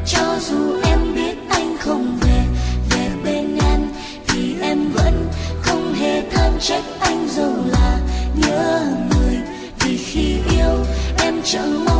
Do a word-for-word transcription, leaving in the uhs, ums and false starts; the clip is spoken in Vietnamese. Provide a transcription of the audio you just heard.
Cho dù em biết anh không về, về bên em thì em vẫn không hề than trách anh, dù là nhớ người. Vì khi yêu em chẳng